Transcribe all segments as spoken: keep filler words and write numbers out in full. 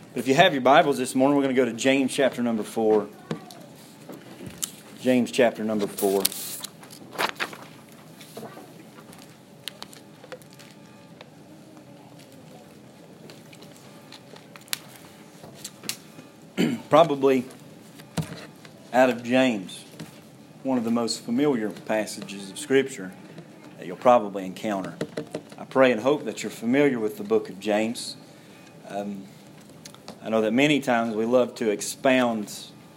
But if you have your Bibles this morning, we're going to go to James chapter number four. James chapter number four. Probably out of James, one of the most familiar passages of Scripture that you'll probably encounter. I pray and hope that you're familiar with the book of James. Um, I know that many times we love to expound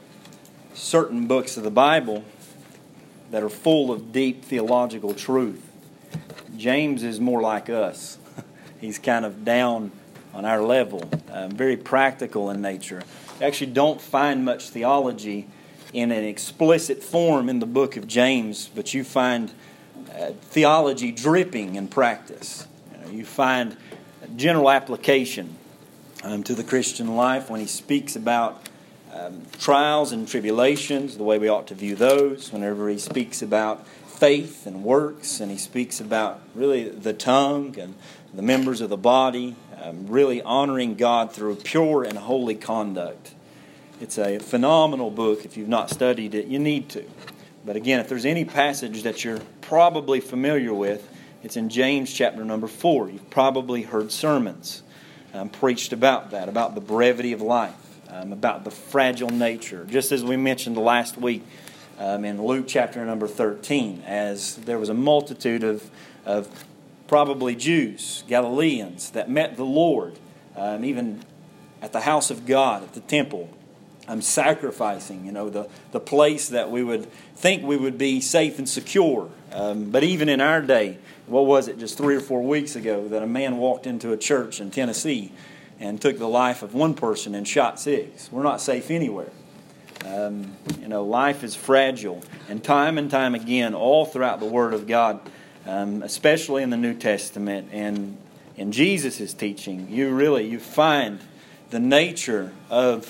certain books of the Bible that are full of deep theological truth. James is more like us. He's kind of down on our level, um, very practical in nature. You actually don't find much theology in an explicit form in the book of James, but you find uh, theology dripping in practice. You know, you find general application Um, to the Christian life when he speaks about um, trials and tribulations, the way we ought to view those, whenever he speaks about faith and works, and he speaks about really the tongue and the members of the body, um, really honoring God through pure and holy conduct. It's a phenomenal book. If you've not studied it, you need to. But again, if there's any passage that you're probably familiar with, it's in James chapter number four. You've probably heard sermons Um, preached about that, about the brevity of life, um, about the fragile nature. Just as we mentioned last week um, in Luke chapter number thirteen, as there was a multitude of, of probably Jews, Galileans, that met the Lord, um, even at the house of God, at the temple, um, sacrificing, you know, the, the place that we would think we would be safe and secure. Um, but even in our day, what was it, just three or four weeks ago, that a man walked into a church in Tennessee and took the life of one person and shot six. We're not safe anywhere. Um, you know, life is fragile. And time and time again, all throughout the Word of God, um, especially in the New Testament and in Jesus' teaching, you really, you find the nature of,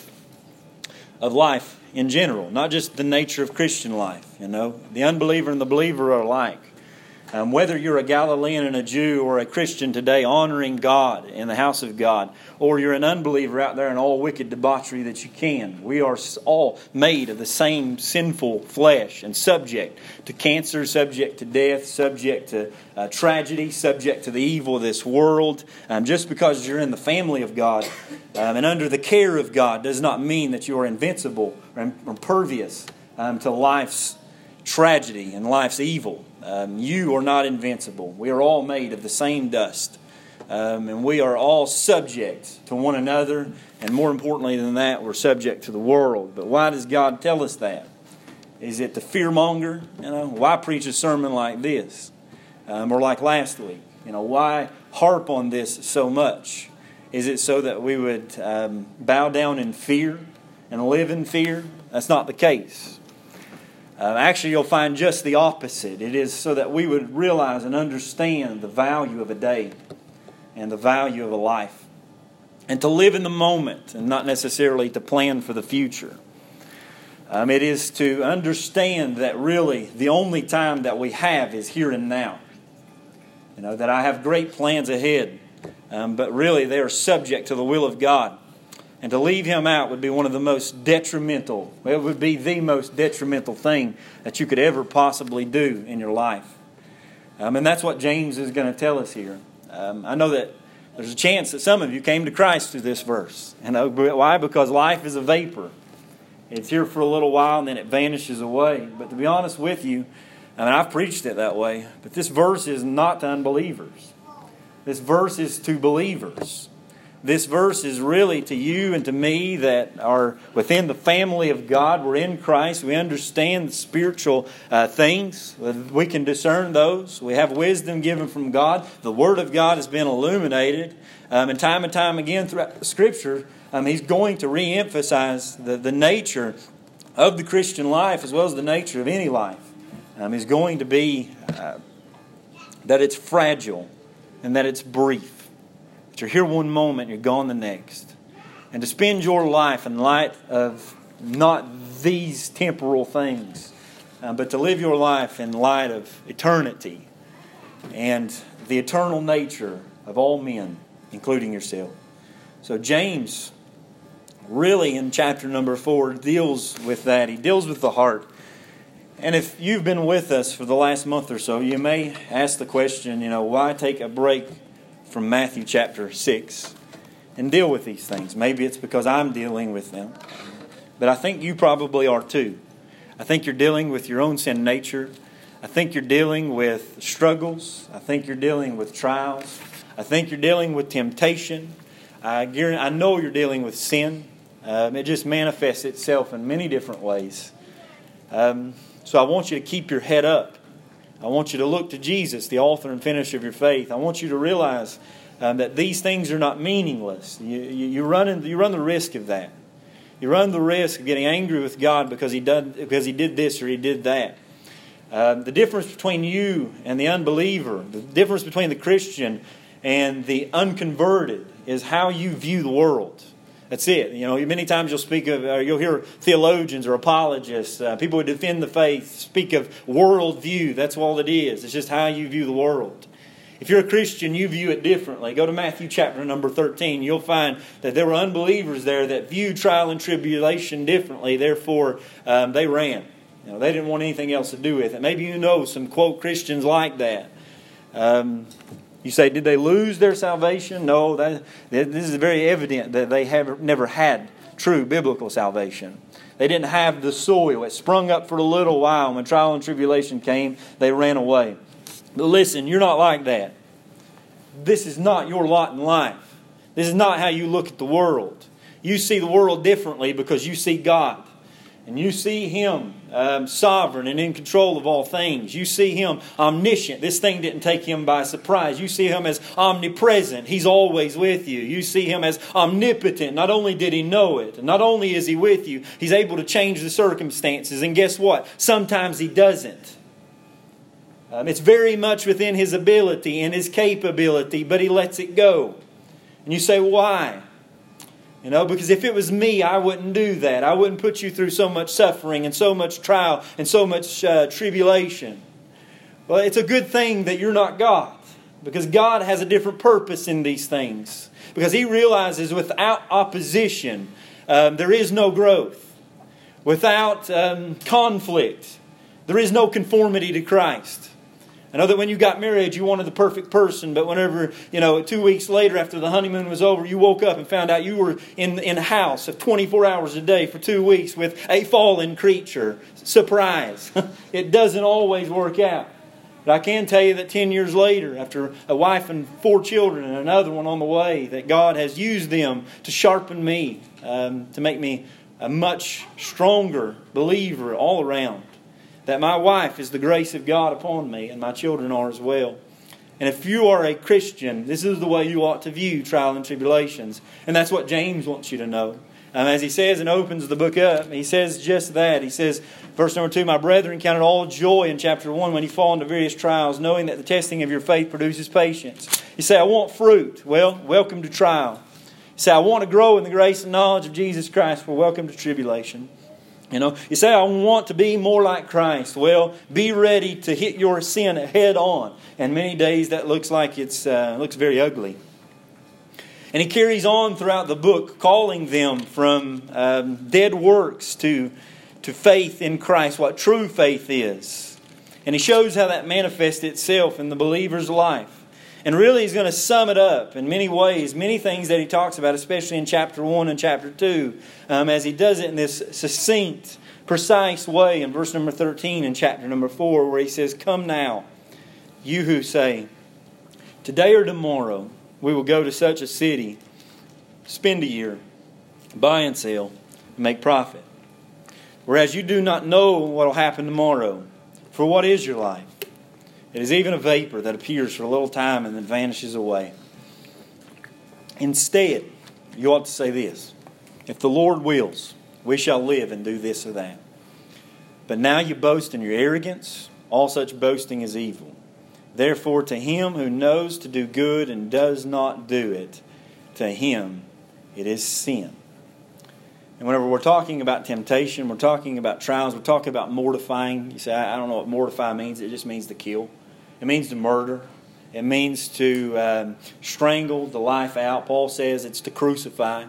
of life in general. Not just the nature of Christian life, you know. The unbeliever and the believer are alike. Um, whether you're a Galilean and a Jew or a Christian today honoring God in the house of God, or you're an unbeliever out there in all wicked debauchery that you can, we are all made of the same sinful flesh and subject to cancer, subject to death, subject to uh, tragedy, subject to the evil of this world. Um, just because you're in the family of God um, and under the care of God does not mean that you are invincible or impervious um, to life's tragedy and life's evil. Um, you are not invincible. We are all made of the same dust. Um, and we are all subject to one another. And more importantly than that, we're subject to the world. But why does God tell us that? Is it to fearmonger? You know, why preach a sermon like this? Um, or like last week? You know, why harp on this so much? Is it so that we would um, bow down in fear and live in fear? That's not the case. Uh, actually, you'll find just the opposite. It is so that we would realize and understand the value of a day and the value of a life. And to live in the moment and not necessarily to plan for the future. Um, it is to understand that really the only time that we have is here and now. You know, that I have great plans ahead, um, but really they are subject to the will of God. And to leave Him out would be one of the most detrimental, it would be the most detrimental thing that you could ever possibly do in your life. Um, and that's what James is going to tell us here. Um, I know that there's a chance that some of you came to Christ through this verse. And why? Because life is a vapor. It's here for a little while and then it vanishes away. But to be honest with you, I mean, I've preached it that way, but this verse is not to unbelievers. This verse is to believers. This verse is really to you and to me that are within the family of God. We're in Christ. We understand the spiritual uh, things. We can discern those. We have wisdom given from God. The Word of God has been illuminated. Um, and time and time again throughout the Scripture, um, He's going to re-emphasize the, the nature of the Christian life as well as the nature of any life. Um, is going to be uh, that it's fragile and that it's brief. That you're here one moment, you're gone the next. And to spend your life in light of not these temporal things, uh, but to live your life in light of eternity and the eternal nature of all men, including yourself. So James really in chapter number four deals with that. He deals with the heart. And if you've been with us for the last month or so, you may ask the question, you know, why take a break from Matthew chapter six and deal with these things? Maybe it's because I'm dealing with them. But I think you probably are too. I think you're dealing with your own sin nature. I think you're dealing with struggles. I think you're dealing with trials. I think you're dealing with temptation. I guarantee, I know you're dealing with sin. Um, it just manifests itself in many different ways. Um, so I want you to keep your head up. I want you to look to Jesus, the author and finisher of your faith. I want you to realize um, that these things are not meaningless. You, you, you, run in, you run the risk of that. You run the risk of getting angry with God because He did, because he did this or He did that. Uh, the difference between you and the unbeliever, the difference between the Christian and the unconverted is how you view the world. That's it. You know, many times you'll speak of, or you'll hear theologians or apologists, uh, people who defend the faith, speak of worldview. That's all it is. It's just how you view the world. If you're a Christian, you view it differently. Go to Matthew chapter number thirteen. You'll find that there were unbelievers there that viewed trial and tribulation differently. Therefore, um, they ran. You know, they didn't want anything else to do with it. Maybe you know some, quote, Christians like that. Um, you say, did they lose their salvation? No, that, this is very evident that they have never had true biblical salvation. They didn't have the soil. It sprung up for a little while. When trial and tribulation came, they ran away. But listen, you're not like that. This is not your lot in life. This is not how you look at the world. You see the world differently because you see God. And you see Him um, sovereign and in control of all things. You see Him omniscient. This thing didn't take Him by surprise. You see Him as omnipresent. He's always with you. You see Him as omnipotent. Not only did He know it, and not only is He with you, He's able to change the circumstances. And guess what? Sometimes He doesn't. Um, it's very much within His ability and His capability, but He lets it go. And you say, why? You know, because if it was me, I wouldn't do that. I wouldn't put you through so much suffering and so much trial and so much uh, tribulation. Well, it's a good thing that you're not God, because God has a different purpose in these things. Because He realizes without opposition, um, there is no growth. Without um, conflict, there is no conformity to Christ. I know that when you got married, you wanted the perfect person, but whenever, you know, two weeks later after the honeymoon was over, you woke up and found out you were in, in a house of twenty-four hours a day for two weeks with a fallen creature. Surprise. It doesn't always work out. But I can tell you that ten years later, after a wife and four children and another one on the way, that God has used them to sharpen me, um, to make me a much stronger believer all around. That my wife is the grace of God upon me, and my children are as well. And if you are a Christian, this is the way you ought to view trial and tribulations. And that's what James wants you to know. Um, as he says and opens the book up, he says just that. He says, verse number two, my brethren, count it all joy in chapter one when you fall into various trials, knowing that the testing of your faith produces patience. You say, I want fruit. Well, welcome to trial. You say, I want to grow in the grace and knowledge of Jesus Christ. Well, welcome to tribulation. You know, you say, I want to be more like Christ. Well, be ready to hit your sin head on. And many days that looks like it's uh, looks very ugly. And he carries on throughout the book, calling them from um, dead works to, to faith in Christ, what true faith is. And he shows how that manifests itself in the believer's life. And really he's going to sum it up in many ways, many things that he talks about, especially in chapter one and chapter two, um, as he does it in this succinct, precise way in verse number thirteen and chapter number four, where he says, come now, you who say, today or tomorrow we will go to such a city, spend a year, buy and sell, and make profit. Whereas you do not know what will happen tomorrow. For what is your life? It is even a vapor that appears for a little time and then vanishes away. Instead, you ought to say this, if the Lord wills, we shall live and do this or that. But now you boast in your arrogance. All such boasting is evil. Therefore, to him who knows to do good and does not do it, to him it is sin. And whenever we're talking about temptation, we're talking about trials, we're talking about mortifying. You say, I don't know what mortify means. It just means to kill. It means to murder. It means to um, strangle the life out. Paul says it's to crucify.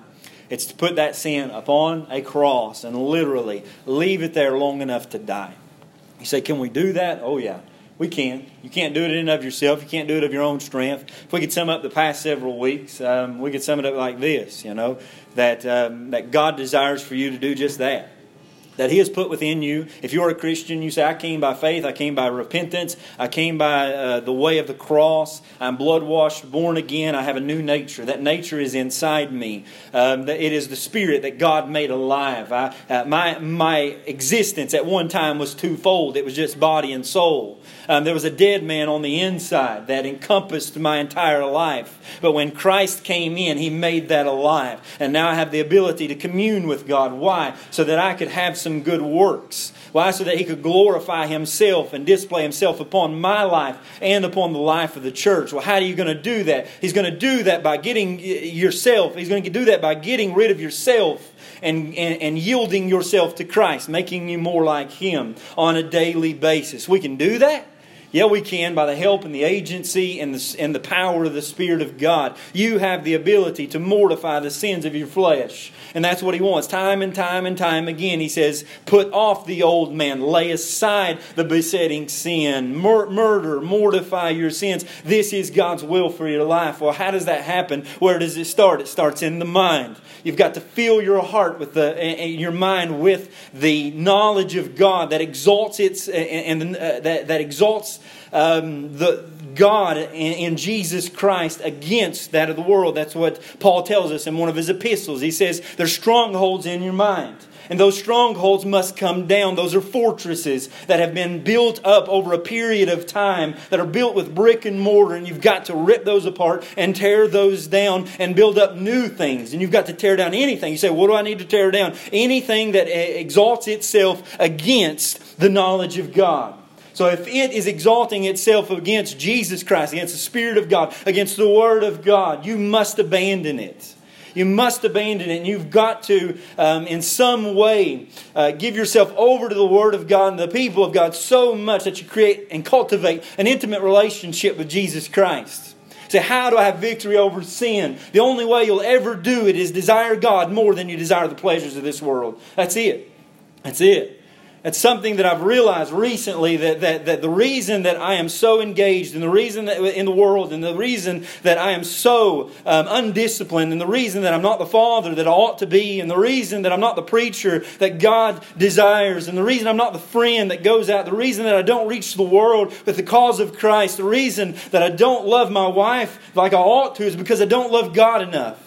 It's to put that sin upon a cross and literally leave it there long enough to die. You say, can we do that? Oh yeah, we can. You can't do it in and of yourself. You can't do it of your own strength. If we could sum up the past several weeks, um, we could sum it up like this, you know, that um, that God desires for you to do just that. That He has put within you. If you're a Christian, you say, I came by faith, I came by repentance, I came by uh, the way of the cross, I'm blood-washed, born again, I have a new nature. That nature is inside me. Um, it is the Spirit that God made alive. I, uh, my, my existence at one time was twofold. It was just body and soul. Um, there was a dead man on the inside that encompassed my entire life. But when Christ came in, He made that alive. And now I have the ability to commune with God. Why? So that I could have some good works. Why? So that He could glorify Himself and display Himself upon my life and upon the life of the church. Well, how are you going to do that? He's going to do that by getting yourself. He's going to do that by getting rid of yourself and, and, and yielding yourself to Christ, making you more like Him on a daily basis. We can do that. Yeah, we can, by the help and the agency and the, and the power of the Spirit of God. You have the ability to mortify the sins of your flesh. And that's what He wants. Time and time and time again, He says, put off the old man. Lay aside the besetting sin. Mur- murder, mortify your sins. This is God's will for your life. Well, how does that happen? Where does it start? It starts in the mind. You've got to fill your heart with the, and your mind with the knowledge of God that exalts its and, and uh, that that exalts um, the God in, in Jesus Christ against that of the world. That's what Paul tells us in one of his epistles. He says there's strongholds in your mind. And those strongholds must come down. Those are fortresses that have been built up over a period of time, that are built with brick and mortar. And you've got to rip those apart and tear those down and build up new things. And you've got to tear down anything. You say, what do I need to tear down? Anything that exalts itself against the knowledge of God. So if it is exalting itself against Jesus Christ, against the Spirit of God, against the Word of God, you must abandon it. You must abandon it, and you've got to, um, in some way, uh, give yourself over to the Word of God and the people of God so much that you create and cultivate an intimate relationship with Jesus Christ. Say, how do I have victory over sin? The only way you'll ever do it is desire God more than you desire the pleasures of this world. That's it. That's it. It's something that I've realized recently, that, that, that the reason that I am so engaged and the reason that in the world and the reason that I am so um, undisciplined and the reason that I'm not the father that I ought to be and the reason that I'm not the preacher that God desires and the reason I'm not the friend that goes out, the reason that I don't reach the world with the cause of Christ, the reason that I don't love my wife like I ought to is because I don't love God enough.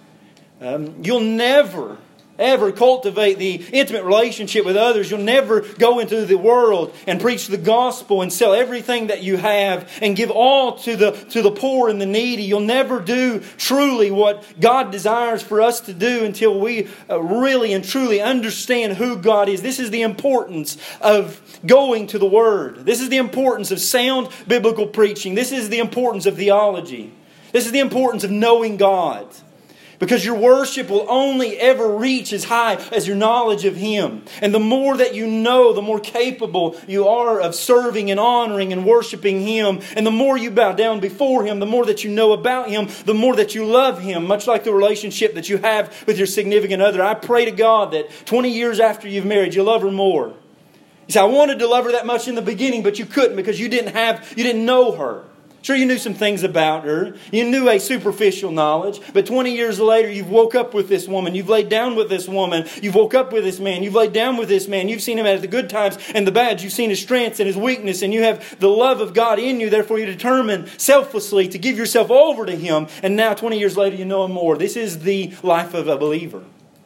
Um, you'll never... ever cultivate the intimate relationship with others. You'll never go into the world and preach the gospel and sell everything that you have and give all to the to the poor and the needy. You'll never do truly what God desires for us to do until we uh, really and truly understand who God is. This is the importance of going to the Word. This is the importance of sound biblical preaching. This is the importance of theology. This is the importance of knowing God. Because your worship will only ever reach as high as your knowledge of Him. And the more that you know, the more capable you are of serving and honoring and worshiping Him. And the more you bow down before Him, the more that you know about Him, the more that you love Him. Much like the relationship that you have with your significant other. I pray to God that twenty years after you've married, you love her more. You say, I wanted to love her that much in the beginning, but you couldn't because you didn't have, you didn't know her. Sure, you knew some things about her. You knew a superficial knowledge. But twenty years later, you've woke up with this woman. You've laid down with this woman. You've woke up with this man. You've laid down with this man. You've seen him at the good times and the bad. You've seen his strengths and his weakness. And you have the love of God in you. Therefore, you determine selflessly to give yourself over to Him. And now, twenty years later, you know Him more. This is the life of a believer.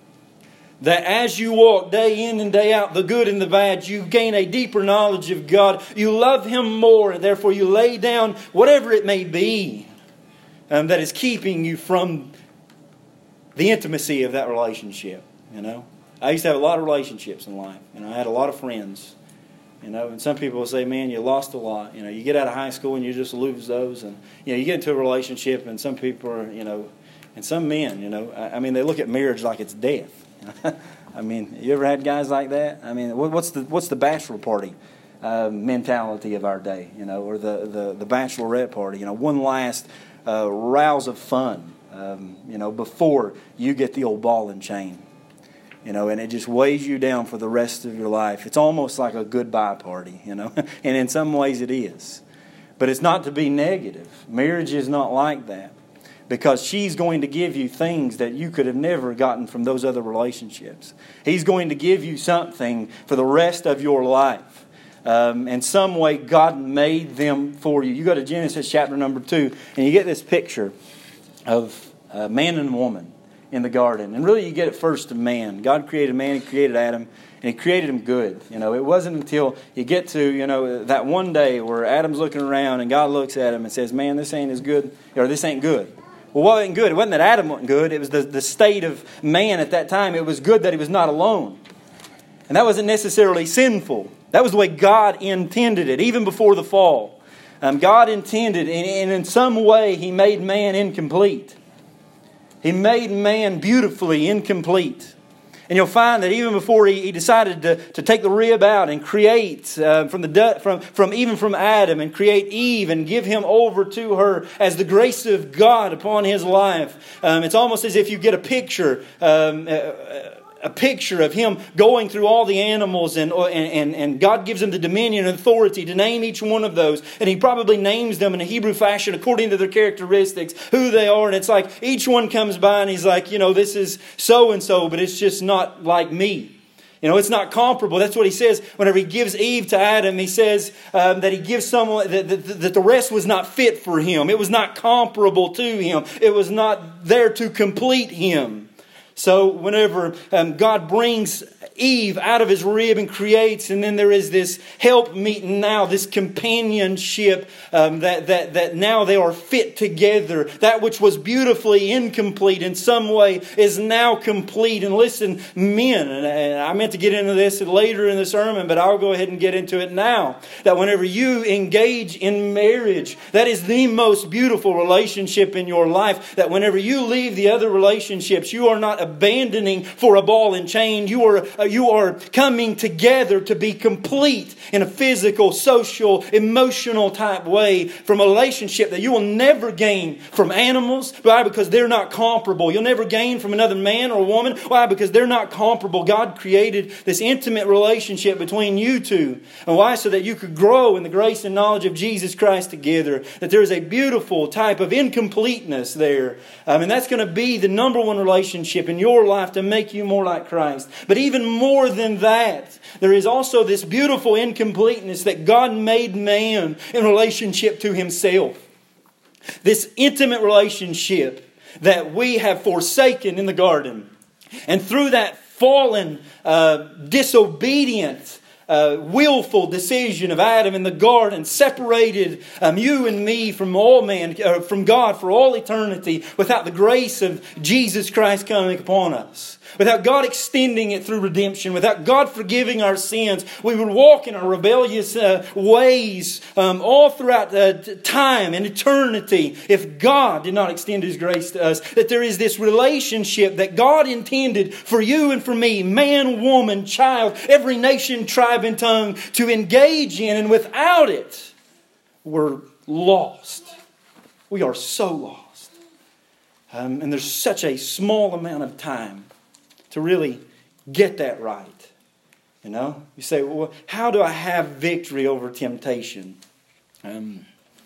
That as you walk day in and day out, the good and the bad, you gain a deeper knowledge of God. You love Him more, and therefore you lay down whatever it may be um, that is keeping you from the intimacy of that relationship. You know, I used to have a lot of relationships in life. You know, I had a lot of friends. You know, and some people will say, "Man, you lost a lot." You know, you get out of high school and you just lose those, and you know, you get into a relationship, and some people are, you know, and some men, you know, I, I mean, they look at marriage like it's death. I mean, you ever had guys like that? I mean, what's the what's the bachelor party uh, mentality of our day? You know, or the, the, the bachelorette party? You know, one last uh, rouse of fun um, you know, before you get the old ball and chain. You know, and it just weighs you down for the rest of your life. It's almost like a goodbye party, you know. And in some ways it is. But it's not to be negative. Marriage is not like that. Because she's going to give you things that you could have never gotten from those other relationships. He's going to give you something for the rest of your life. Um, in some way, God made them for you. You go to Genesis chapter number two, and you get this picture of a man and woman in the garden. And really, you get it first of man. God created man, He created Adam, and He created him good. You know, it wasn't until you get to, you know, that one day where Adam's looking around and God looks at him and says, man, this ain't as good, or this ain't good. Well, what wasn't good? It wasn't that Adam wasn't good. It was the, the state of man at that time. It was good that he was not alone. And that wasn't necessarily sinful. That was the way God intended it, even before the fall. Um, God intended, and, and in some way, He made man incomplete. He made man beautifully incomplete. And you'll find that even before he, he decided to, to take the rib out and create uh, from the from from even from Adam and create Eve and give him over to her as the grace of God upon his life, um, it's almost as if you get a picture. Um, uh, A picture of him going through all the animals, and, and, and God gives him the dominion and authority to name each one of those. And He probably names them in a Hebrew fashion according to their characteristics, who they are. And it's like each one comes by and he's like, you know, this is so-and-so, but it's just not like me. You know, it's not comparable. That's what He says whenever He gives Eve to Adam. He says um, that He gives someone, that, that, that the rest was not fit for him. It was not comparable to him. It was not there to complete him. So whenever um, God brings Eve out of His rib and creates, and then there is this help meeting now, this companionship um, that, that, that now they are fit together. That which was beautifully incomplete in some way is now complete. And listen, men, and I meant to get into this later in the sermon, but I'll go ahead and get into it now. That whenever you engage in marriage, that is the most beautiful relationship in your life. That whenever you leave the other relationships, you are not abandoning for a ball and chain. You are uh, you are coming together to be complete in a physical, social, emotional type way from a relationship that you will never gain from animals. Why? Because they're not comparable. You'll never gain from another man or woman. Why? Because they're not comparable. God created this intimate relationship between you two. And why? So that you could grow in the grace and knowledge of Jesus Christ together. That there is a beautiful type of incompleteness there. Um, and that's going to be the number one relationship in your life to make you more like Christ. But even more than that, there is also this beautiful incompleteness that God made man in relationship to Himself. This intimate relationship that we have forsaken in the garden. And through that fallen, uh, disobedient, Uh, willful decision of Adam in the garden separated um, you and me from all man, uh, from God for all eternity, without the grace of Jesus Christ coming upon us. Without God extending it through redemption, without God forgiving our sins, we would walk in our rebellious uh, ways um, all throughout uh, time and eternity if God did not extend His grace to us. That there is this relationship that God intended for you and for me, man, woman, child, every nation, tribe, and tongue, to engage in. And without it, we're lost. We are so lost. Um, and there's such a small amount of time to really get that right. You know? You say, well, how do I have victory over temptation? Um,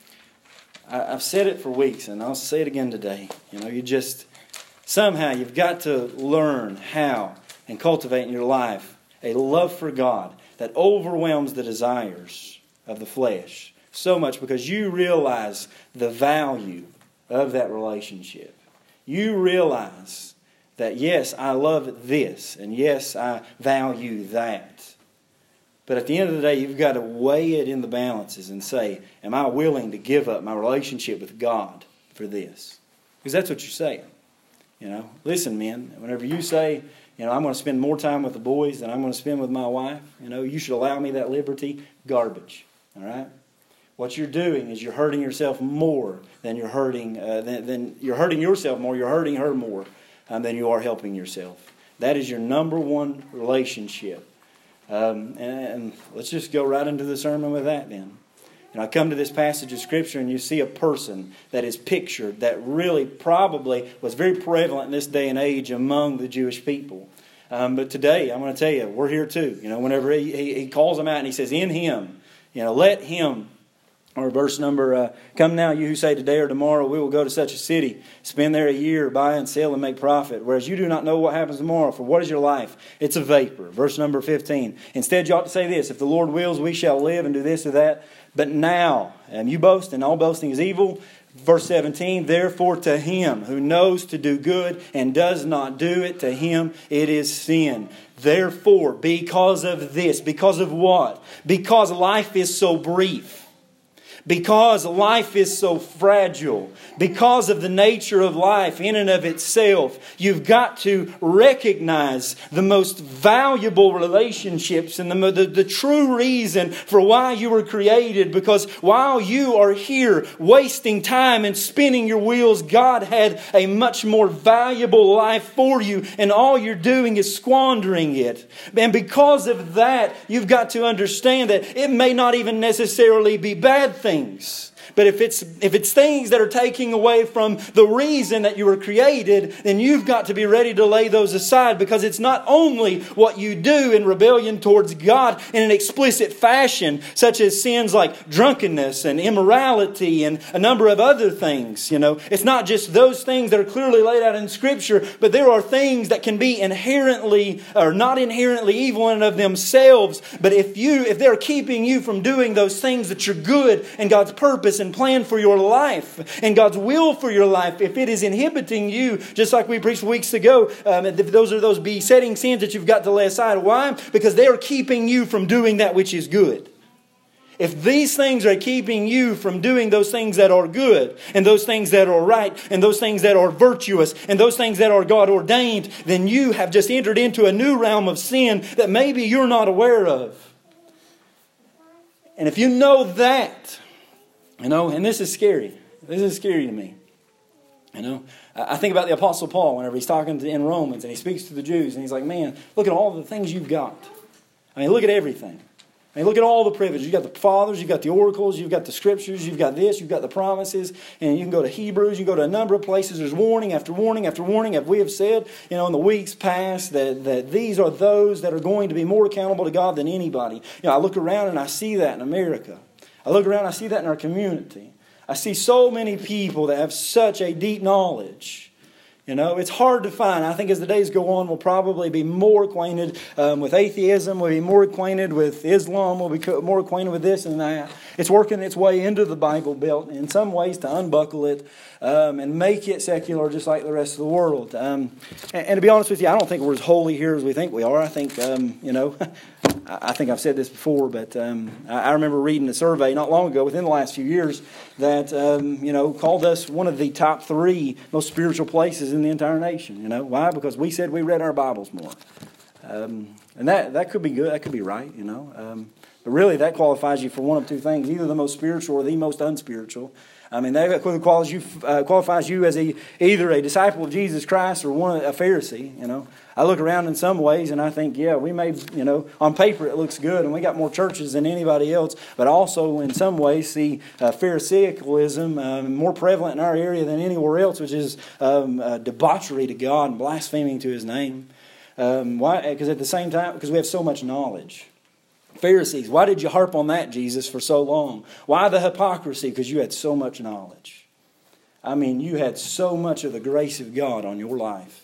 I, I've said it for weeks, and I'll say it again today. You know, you just, somehow you've got to learn how and cultivate in your life a love for God that overwhelms the desires of the flesh so much, because you realize the value of that relationship. You realize that yes, I love this, and yes, I value that. But at the end of the day, you've got to weigh it in the balances and say, am I willing to give up my relationship with God for this? Because that's what you're saying. You know, listen, men, whenever you say, you know, I'm going to spend more time with the boys than I'm going to spend with my wife, you know, you should allow me that liberty. Garbage. All right? What you're doing is you're hurting yourself more than you're hurting, uh, than, than you're hurting yourself more. You're hurting her more um, than you are helping yourself. That is your number one relationship. Um, and, and let's just go right into the sermon with that then. And I come to this passage of Scripture and you see a person that is pictured that really probably was very prevalent in this day and age among the Jewish people. Um, but today, I'm going to tell you, we're here too. You know, whenever he, he, he calls them out and he says, in Him, you know, let Him, or verse number, uh, come now, you who say today or tomorrow we will go to such a city, spend there a year, buy and sell and make profit, whereas you do not know what happens tomorrow, for what is your life? It's a vapor. Verse number fifteen. Instead, you ought to say this, if the Lord wills, we shall live and do this or that. But now, and you boast, and all boasting is evil. Verse seventeen, therefore to him who knows to do good and does not do it, to him it is sin. Therefore, because of this, because of what? Because life is so brief. Because life is so fragile, because of the nature of life in and of itself, you've got to recognize the most valuable relationships and the, the, the true reason for why you were created. Because while you are here wasting time and spinning your wheels, God had a much more valuable life for you, and all you're doing is squandering it. And because of that, you've got to understand that it may not even necessarily be bad things. But if it's if it's things that are taking away from the reason that you were created, then you've got to be ready to lay those aside, because it's not only what you do in rebellion towards God in an explicit fashion, such as sins like drunkenness and immorality and a number of other things. You know, it's not just those things that are clearly laid out in Scripture, but there are things that can be inherently or not inherently evil in and of themselves. But if you if they're keeping you from doing those things that you're good and God's purpose and plan for your life and God's will for your life, if it is inhibiting you, just like we preached weeks ago, um, those are those besetting sins that you've got to lay aside. Why? Because they are keeping you from doing that which is good. If these things are keeping you from doing those things that are good, and those things that are right, and those things that are virtuous, and those things that are God ordained, then you have just entered into a new realm of sin that maybe you're not aware of. And if you know that, you know, and this is scary. This is scary to me. You know, I think about the Apostle Paul whenever he's talking to, in Romans, and he speaks to the Jews, and he's like, man, look at all the things you've got. I mean, look at everything. I mean, look at all the privileges. You've got the fathers, you've got the oracles, you've got the scriptures, you've got this, you've got the promises, and you can go to Hebrews, you can go to a number of places. There's warning after warning after warning. As we have said, you know, in the weeks past, that, that these are those that are going to be more accountable to God than anybody. You know, I look around and I see that in America. I look around and I see that in our community. I see so many people that have such a deep knowledge. You know, it's hard to find. I think as the days go on, we'll probably be more acquainted um, with atheism. We'll be more acquainted with Islam. We'll be more acquainted with this and that. It's working its way into the Bible Belt in some ways to unbuckle it um, and make it secular just like the rest of the world. Um, and, and to be honest with you, I don't think we're as holy here as we think we are. I think, um, you know... I think I've said this before, but um, I remember reading a survey not long ago, within the last few years, that um, you know called us one of the top three most spiritual places in the entire nation. You know why? Because we said we read our Bibles more, um, and that that could be good. That could be right. You know, um, but really that qualifies you for one of two things: either the most spiritual or the most unspiritual. I mean, that qualifies you uh, qualifies you as a either a disciple of Jesus Christ or one a Pharisee. You know. I look around in some ways and I think, yeah, we may, you know, on paper it looks good and we got more churches than anybody else, but also in some ways see uh, Pharisaicalism um, more prevalent in our area than anywhere else, which is um, uh, debauchery to God and blaspheming to His name. Um, why? Because at the same time, because we have so much knowledge. Pharisees, why did you harp on that, Jesus, for so long? Why the hypocrisy? Because you had so much knowledge. I mean, you had so much of the grace of God on your life.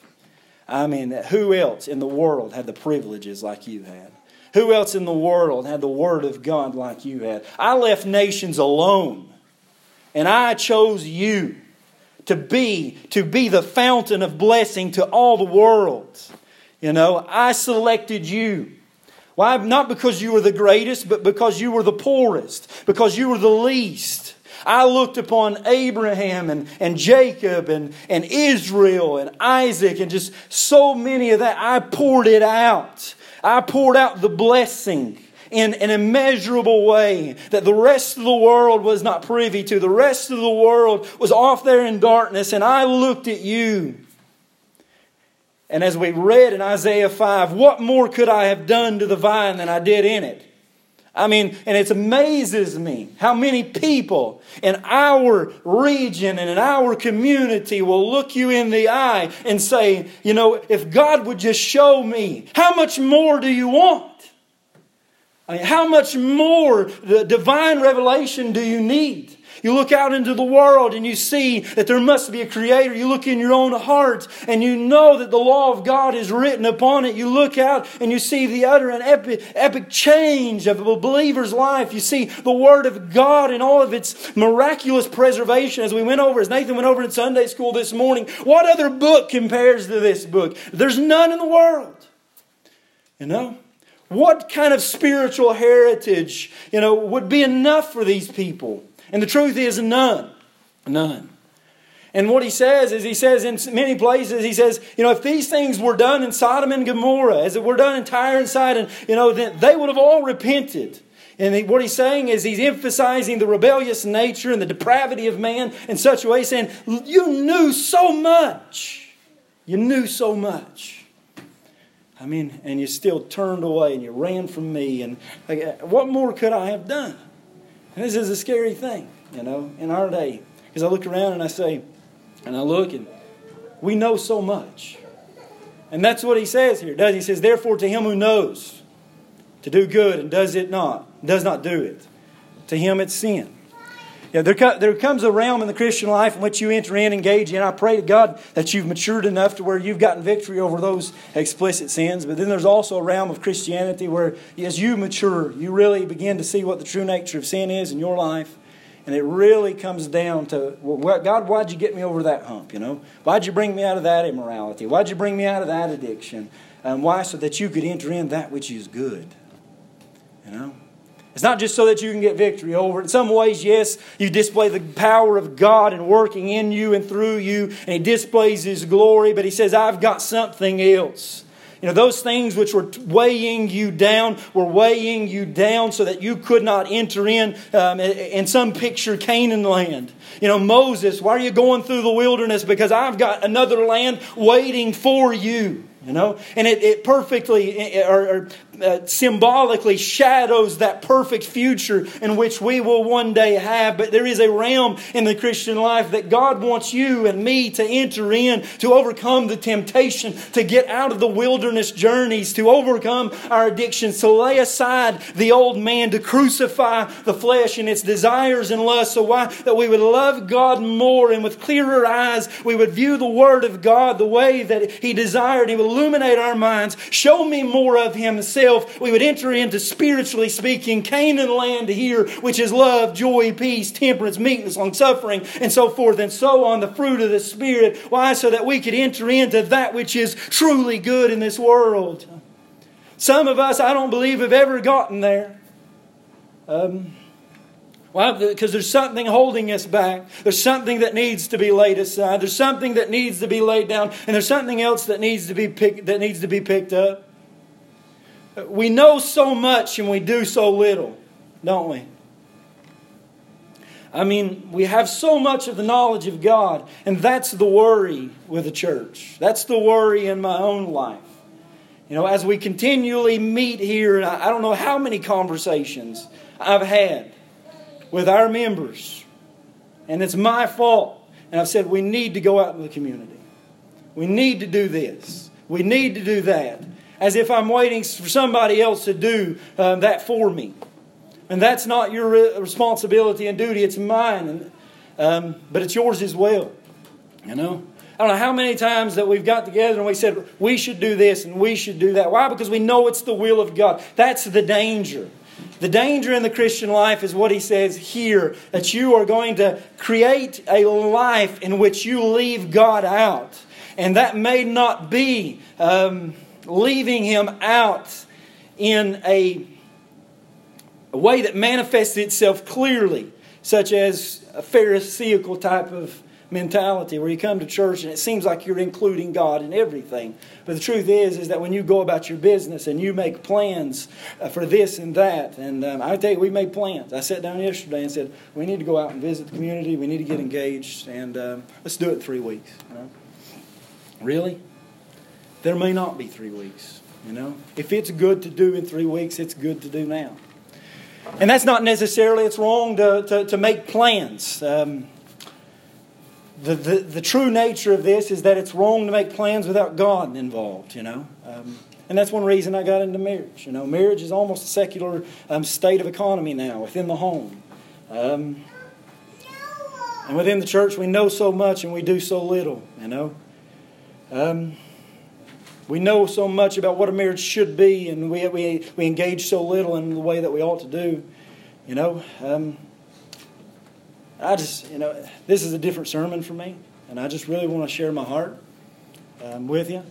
I mean, who else in the world had the privileges like you had? Who else in the world had the Word of God like you had? I left nations alone, and I chose you to be, to be the fountain of blessing to all the world. You know, I selected you. Why? Not because you were the greatest, but because you were the poorest, because you were the least. I looked upon Abraham and, and Jacob and, and Israel and Isaac and just so many of that. I poured it out. I poured out the blessing in an immeasurable way that the rest of the world was not privy to. The rest of the world was off there in darkness, and I looked at you. And as we read in Isaiah five, what more could I have done to the vine than I did in it? I mean, and it amazes me how many people in our region and in our community will look you in the eye and say, you know, if God would just show me, how much more do you want? I mean, how much more the divine revelation do you need? You look out into the world and you see that there must be a Creator. You look in your own heart and you know that the law of God is written upon it. You look out and you see the utter and epic, epic change of a believer's life. You see the Word of God in all of its miraculous preservation. As we went over, as Nathan went over in Sunday school this morning, what other book compares to this book? There's none in the world. You know? What kind of spiritual heritage, you know, would be enough for these people? And the truth is none. None. And what he says is, he says in many places, he says, you know, if these things were done in Sodom and Gomorrah, as it were done in Tyre and Sidon, you know, then they would have all repented. And he, what he's saying is he's emphasizing the rebellious nature and the depravity of man in such a way, saying, you knew so much. You knew so much. I mean, and you still turned away and you ran from me. And like, what more could I have done? And this is a scary thing, you know, in our day. Because I look around and I say, and I look and we know so much. And that's what he says here, does he? He says, therefore to him who knows to do good and does it not, does not do it, to him it's sin. Yeah, there, co- there comes a realm in the Christian life in which you enter in, engage in. I pray to God that you've matured enough to where you've gotten victory over those explicit sins. But then there's also a realm of Christianity where as you mature, you really begin to see what the true nature of sin is in your life. And it really comes down to, well, God, why'd you get me over that hump, you know? Why'd you bring me out of that immorality? Why'd you bring me out of that addiction? Um, why? So that you could enter in that which is good, you know? It's not just so that you can get victory over it. In some ways, yes, you display the power of God and working in you and through you, and He displays His glory. But He says, I've got something else. You know, those things which were weighing you down were weighing you down so that you could not enter in, um, in some picture, Canaan land. You know, Moses, why are you going through the wilderness? Because I've got another land waiting for you. You know, and it, it perfectly or, or uh, symbolically shadows that perfect future in which we will one day have. But there is a realm in the Christian life that God wants you and me to enter in, to overcome the temptation, to get out of the wilderness journeys, to overcome our addictions, to lay aside the old man, to crucify the flesh and its desires and lusts. So why? That we would love God more, and with clearer eyes we would view the Word of God the way that He desired. He would illuminate our minds, show me more of Himself. We would enter into, spiritually speaking, Canaan land here, which is love, joy, peace, temperance, meekness, long suffering, and so forth and so on, the fruit of the Spirit. Why? So that we could enter into that which is truly good in this world. Some of us, I don't believe, have ever gotten there. Um... Well, because there's something holding us back. There's something that needs to be laid aside. There's something that needs to be laid down. And there's something else that needs to be pick, that needs to be picked up. We know so much and we do so little, don't we? I mean, we have so much of the knowledge of God. And that's the worry with the church. That's the worry in my own life. You know, as we continually meet here, and I don't know how many conversations I've had with our members. And it's my fault. And I've said we need to go out in the community. We need to do this. We need to do that. As if I'm waiting for somebody else to do um, that for me. And that's not your re- responsibility and duty. It's mine. And, um, but it's yours as well. You know? I don't know how many times that we've got together and we said we should do this and we should do that. Why? Because we know it's the will of God. That's the danger. The danger in the Christian life is what he says here, that you are going to create a life in which you leave God out. And that may not be um, leaving Him out in a, a way that manifests itself clearly, such as a Pharisaical type of mentality where you come to church and it seems like you're including God in everything. But the truth is, is that when you go about your business and you make plans for this and that, and um, I tell you, we made plans. I sat down yesterday and said, we need to go out and visit the community. We need to get engaged, and um, let's do it in three weeks. You know? Really? There may not be three weeks. You know, if it's good to do in three weeks, it's good to do now. And that's not necessarily, it's wrong to, to, to make plans. Um, the, the, the true nature of this is that it's wrong to make plans without God involved, you know. Um, and that's one reason I got into marriage. You know, marriage is almost a secular um, state of economy now within the home. Um, and within the church we know so much and we do so little, you know. Um, we know so much about what a marriage should be, and we we we engage so little in the way that we ought to do, you know. Um, I just, you know, this is a different sermon for me, and I just really want to share my heart um, with you.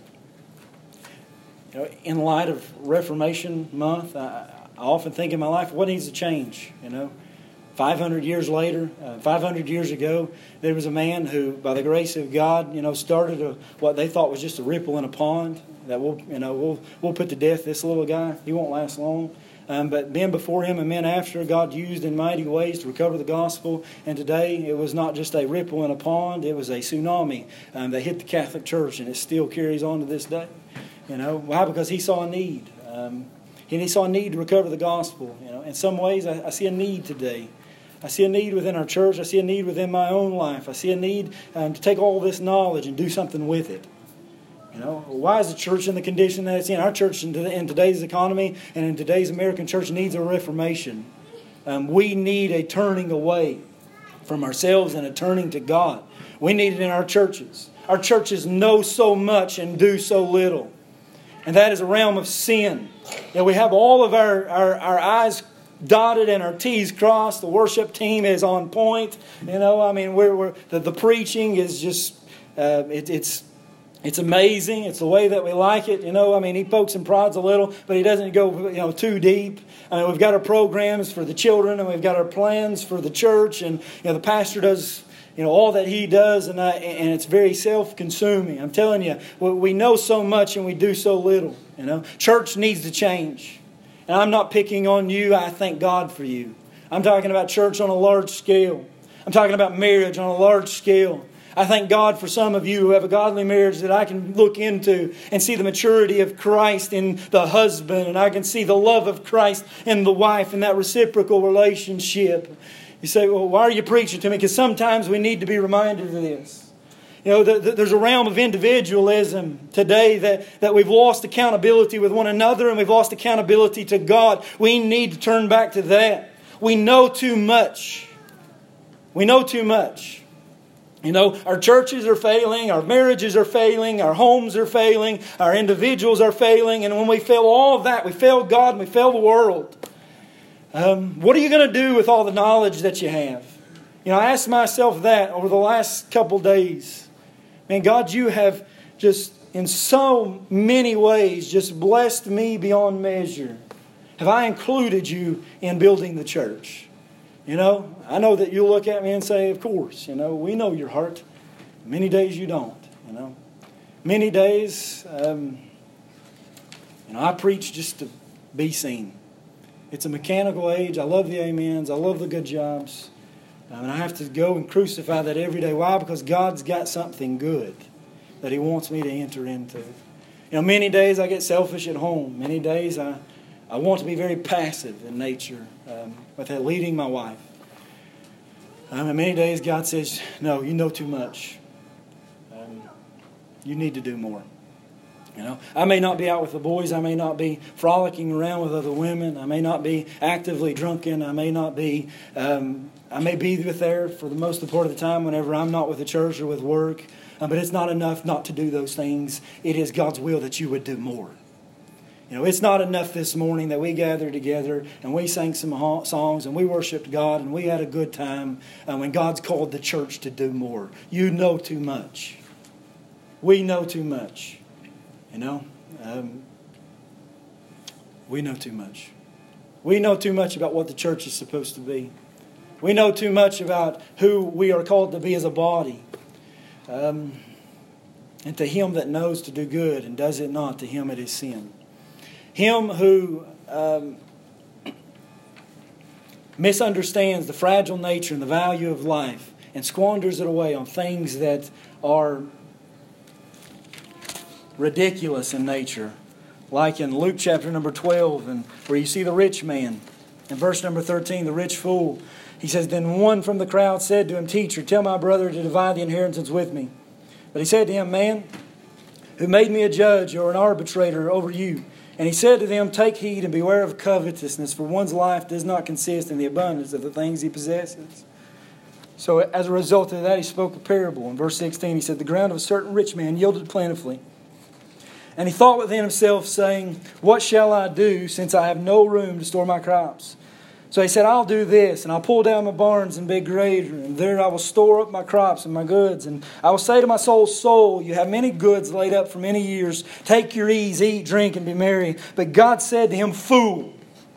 You know, in light of Reformation Month, I, I often think in my life, what needs to change, you know. five hundred years later, uh, five hundred years ago, there was a man who, by the grace of God, you know, started a, what they thought was just a ripple in a pond. That we'll, you know, we'll we'll put to death this little guy. He won't last long. Um, but men before him and men after, God used in mighty ways to recover the gospel. And today, it was not just a ripple in a pond; it was a tsunami um, that hit the Catholic Church, and it still carries on to this day. You know why? Because he saw a need, um, and he saw a need to recover the gospel. You know, in some ways, I, I see a need today. I see a need within our church. I see a need within my own life. I see a need um, to take all this knowledge and do something with it. You know, why is the church in the condition that it's in? Our church in, in today's economy and in today's American church needs a reformation. Um, we need a turning away from ourselves and a turning to God. We need it in our churches. Our churches know so much and do so little. And that is a realm of sin. That we have all of our, our, our eyes dotted and our T's crossed. The worship team is on point. You know, I mean, we're, we're the, the preaching is just, uh, it, it's it's amazing. It's the way that we like it. You know, I mean, he pokes and prods a little, but he doesn't go, you know, too deep. I mean, we've got our programs for the children, and we've got our plans for the church, and you know, the pastor does, you know, all that he does, and I, and it's very self-consuming. I'm telling you, we know so much and we do so little. You know, church needs to change. And I'm not picking on you. I thank God for you. I'm talking about church on a large scale. I'm talking about marriage on a large scale. I thank God for some of you who have a godly marriage that I can look into and see the maturity of Christ in the husband, and I can see the love of Christ in the wife and that reciprocal relationship. You say, well, why are you preaching to me? Because sometimes we need to be reminded of this. You know, the, the, there's a realm of individualism today that, that we've lost accountability with one another, and we've lost accountability to God. We need to turn back to that. We know too much. We know too much. You know, our churches are failing, our marriages are failing, our homes are failing, our individuals are failing, and when we fail all of that, we fail God and we fail the world. Um, what are you going to do with all the knowledge that you have? You know, I asked myself that over the last couple days. Man, God, you have just in so many ways just blessed me beyond measure. Have I included you in building the church? You know, I know that you'll look at me and say, of course, you know, we know your heart. Many days you don't, you know. Many days, um, you know, I preach just to be seen. It's a mechanical age. I love the amens. I love the good jobs. Um, and I have to go and crucify that every day. Why? Because God's got something good that He wants me to enter into. You know, many days I get selfish at home. Many days I, I want to be very passive in nature um, with that leading my wife. Um, and many days God says, no, you know too much. Um, you need to do more. You know, I may not be out with the boys. I may not be frolicking around with other women. I may not be actively drunken. I may not be, um, I may be with there for the most of the part of the time whenever I'm not with the church or with work. Um, but it's not enough not to do those things. It is God's will that you would do more. You know, it's not enough this morning that we gathered together and we sang some songs and we worshiped God and we had a good time uh, when God's called the church to do more. You know too much. We know too much. You know, um, we know too much. We know too much about what the church is supposed to be. We know too much about who we are called to be as a body. Um, and to him that knows to do good and does it not, to him it is sin. Him who um, misunderstands the fragile nature and the value of life and squanders it away on things that are ridiculous in nature. Like in Luke chapter number twelve, and where you see the rich man In verse number thirteen, the rich fool, he says, then one from the crowd said to him, Teacher, tell my brother to divide the inheritance with me. But he said to him, Man, who made me a judge or an arbitrator over you? And he said to them, Take heed and beware of covetousness, for one's life does not consist in the abundance of the things he possesses. So as a result of that, he spoke a parable. In verse sixteen, he said, The ground of a certain rich man yielded plentifully. And he thought within himself, saying, What shall I do, since I have no room to store my crops? So he said, I'll do this, and I'll pull down my barns and be greater, and there I will store up my crops and my goods. And I will say to my soul, Soul, you have many goods laid up for many years. Take your ease, eat, drink, and be merry. But God said to him, Fool.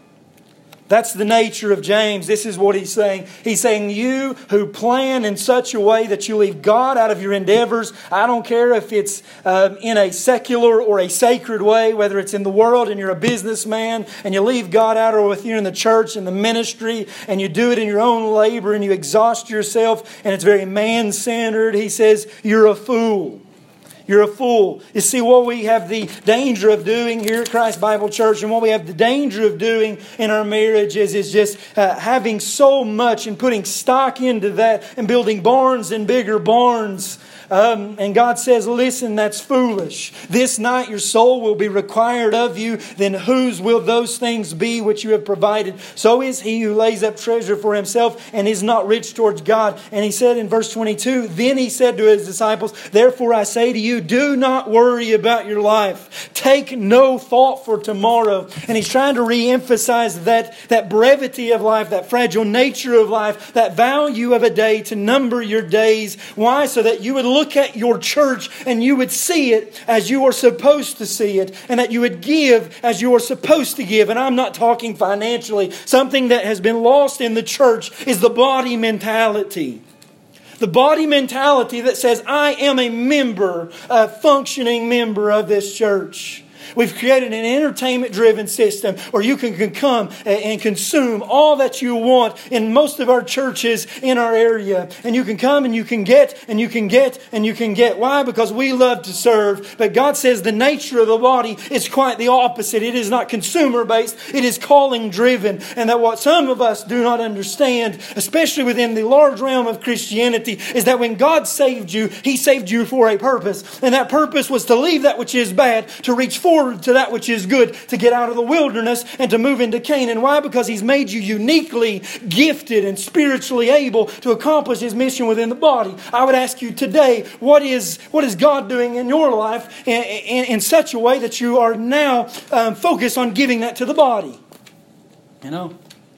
That's the nature of James. This is what he's saying. He's saying, you who plan in such a way that you leave God out of your endeavors. I don't care if it's um, in a secular or a sacred way, whether it's in the world and you're a businessman and you leave God out, or if you're in the church and the ministry and you do it in your own labor and you exhaust yourself and it's very man-centered. He says, you're a fool. You're a fool. You see, what we have the danger of doing here at Christ Bible Church, and what we have the danger of doing in our marriages, is just uh, having so much and putting stock into that and building barns and bigger barns. Um, and God says, listen, that's foolish. This night your soul will be required of you. Then whose will those things be which you have provided? So is he who lays up treasure for himself and is not rich towards God. And he said in verse twenty-two, Then he said to his disciples, Therefore I say to you, do not worry about your life. Take no thought for tomorrow. And he's trying to re-emphasize that, that brevity of life, that fragile nature of life, that value of a day, to number your days. Why? So that you would look at your church and you would see it as you are supposed to see it, and that you would give as you are supposed to give. And I'm not talking financially. Something that has been lost in the church is the body mentality. The body mentality that says, I am a member, a functioning member of this church. We've created an entertainment-driven system where you can, can come and consume all that you want in most of our churches in our area. And you can come and you can get and you can get and you can get. Why? Because we love to serve. But God says the nature of the body is quite the opposite. It is not consumer-based. It is calling-driven. And that what some of us do not understand, especially within the large realm of Christianity, is that when God saved you, He saved you for a purpose. And that purpose was to leave that which is bad, to reach forward to that which is good, to get out of the wilderness and to move into Canaan. Why? Because He's made you uniquely gifted and spiritually able to accomplish His mission within the body. I would ask you today, what is what is God doing in your life in, in, in such a way that you are now um, focused on giving that to the body? You know,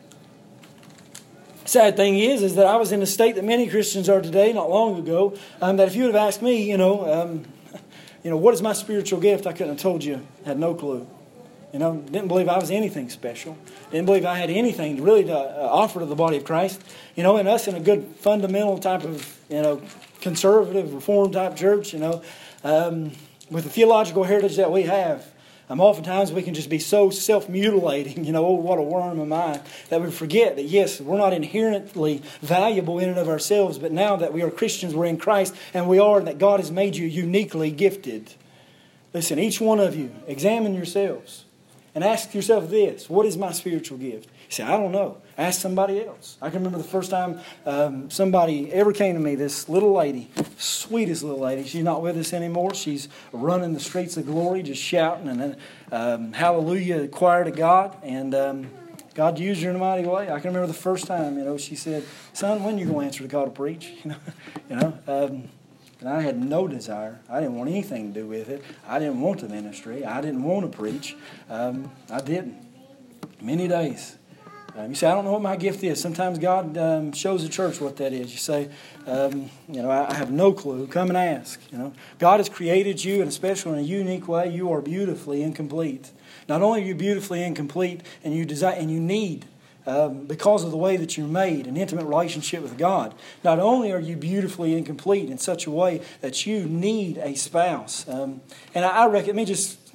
sad thing is, is that I was in a state that many Christians are today, not long ago, um, that if you would have asked me, you know, um, You know, what is my spiritual gift? I couldn't have told you. Had no clue. You know, didn't believe I was anything special. Didn't believe I had anything really to uh, offer to the body of Christ. You know, and us in a good fundamental type of, you know, conservative, reformed type church, you know, um, with the theological heritage that we have, um, oftentimes we can just be so self-mutilating, you know, oh, what a worm am I, that we forget that, yes, we're not inherently valuable in and of ourselves, but now that we are Christians, we're in Christ, and we are, and that God has made you uniquely gifted. Listen, each one of you, examine yourselves and ask yourself this, what is my spiritual gift? You say, I don't know. Ask somebody else. I can remember the first time um, somebody ever came to me, this little lady, sweetest little lady. She's not with us anymore. She's running the streets of glory, just shouting and um, hallelujah, choir to God. And um, God used her in a mighty way. I can remember the first time, you know, she said, son, when are you going to answer the call to preach? You know, you know. Um, and I had no desire. I didn't want anything to do with it. I didn't want the ministry. I didn't want to preach. Um, I didn't. Many days. Um, you say, I don't know what my gift is. Sometimes God um, shows the church what that is. You say, um, you know, I, I have no clue. Come and ask. You know, God has created you in a special and a unique way. You are beautifully incomplete. Not only are you beautifully incomplete, and you desire and you need, um, because of the way that you're made, an intimate relationship with God. Not only are you beautifully incomplete in such a way that you need a spouse. Um, and I, I reckon, let me just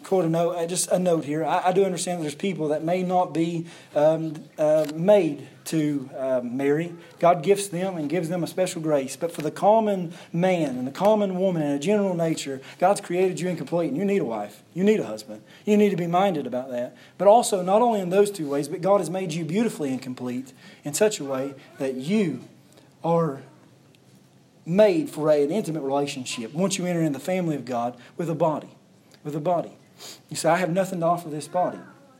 quote a note, uh, just a note here. I, I do understand that there's people that may not be um, uh, made to uh, marry. God gifts them and gives them a special grace. But for the common man and the common woman in a general nature, God's created you incomplete, and you need a wife. You need a husband. You need to be minded about that. But also, not only in those two ways, but God has made you beautifully incomplete in such a way that you are made for a, an intimate relationship once you enter in the family of God with a body. With a body. You say, I have nothing to offer this body.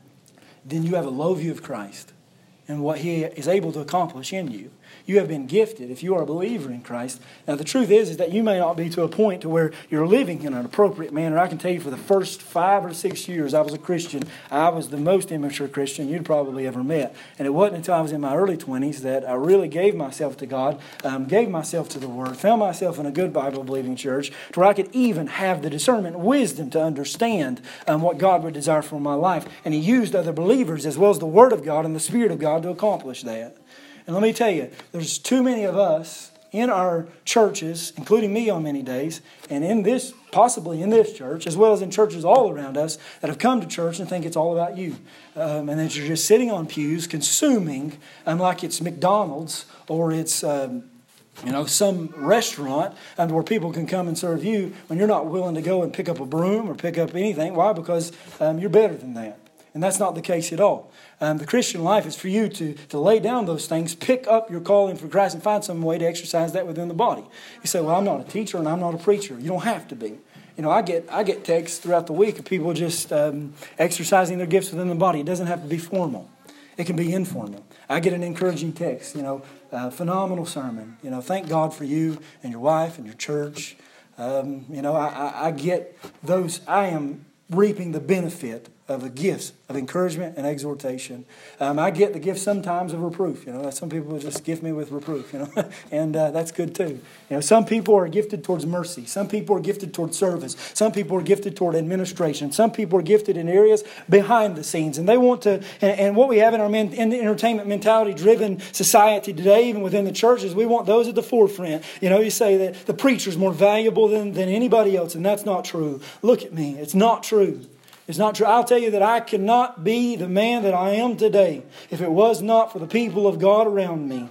Then you have a low view of Christ and what He is able to accomplish in you. You have been gifted if you are a believer in Christ. Now the truth is, is that you may not be to a point to where you're living in an appropriate manner. I can tell you for the first five or six years I was a Christian, I was the most immature Christian you'd probably ever met. And it wasn't until I was in my early twenties that I really gave myself to God, um, gave myself to the Word, found myself in a good Bible-believing church to where I could even have the discernment and wisdom to understand um, what God would desire for my life. And He used other believers as well as the Word of God and the Spirit of God to accomplish that. And let me tell you, there's too many of us in our churches, including me on many days, and in this, possibly in this church, as well as in churches all around us, that have come to church and think it's all about you. Um, and that you're just sitting on pews, consuming, um, like it's McDonald's or it's um, you know, some restaurant and where people can come and serve you when you're not willing to go and pick up a broom or pick up anything. Why? Because um, you're better than that. And that's not the case at all. Um, the Christian life is for you to, to lay down those things, pick up your calling for Christ, and find some way to exercise that within the body. You say, well, I'm not a teacher and I'm not a preacher. You don't have to be. You know, I get I get texts throughout the week of people just um, exercising their gifts within the body. It doesn't have to be formal. It can be informal. I get an encouraging text, you know, uh, phenomenal sermon. You know, thank God for you and your wife and your church. Um, you know, I, I, I get those. I am reaping the benefit of the gifts of encouragement and exhortation. Um, I get the gift sometimes of reproof. You know, some people just gift me with reproof. You know, and uh, that's good too. You know, some people are gifted towards mercy. Some people are gifted towards service. Some people are gifted toward administration. Some people are gifted in areas behind the scenes, and they want to. And, and what we have in our men, in the entertainment mentality-driven society today, even within the churches, we want those at the forefront. You know, you say that the preacher's more valuable than than anybody else, and that's not true. Look at me; it's not true. It's not true. I'll tell you that I could not be the man that I am today if it was not for the people of God around me.